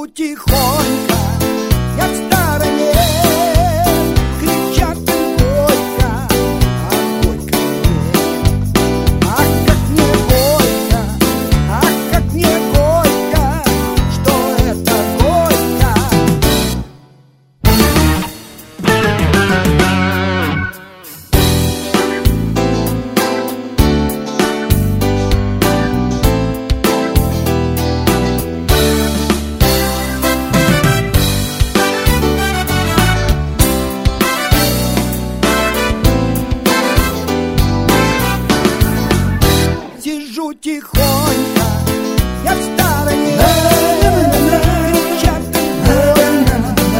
Сижу тихонько, я в стороне, кричат им горько, а горько мне. Ах, как мне горько, ах, как мне горько, что это горько. Сижу тихонько, я в стороне, кричат им горько.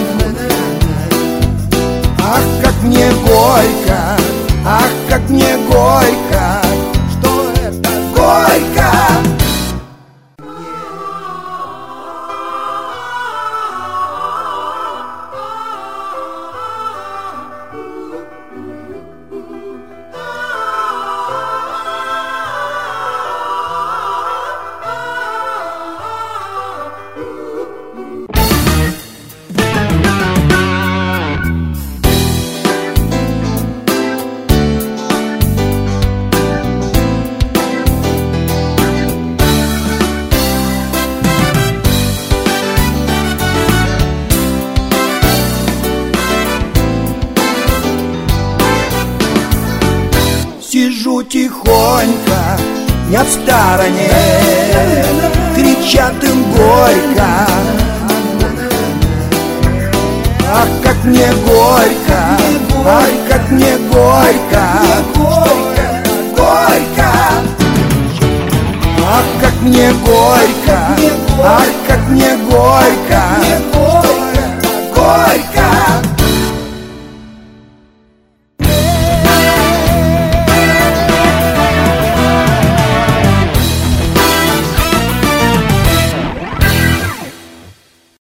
Ах, как мне горько, ах, как мне горько, что это горько. Сижу тихонько, я в стороне, кричат им горько. Ах, как мне горько, ах, как мне горько, горько. Ах, как мне горько, ах, как мне горько.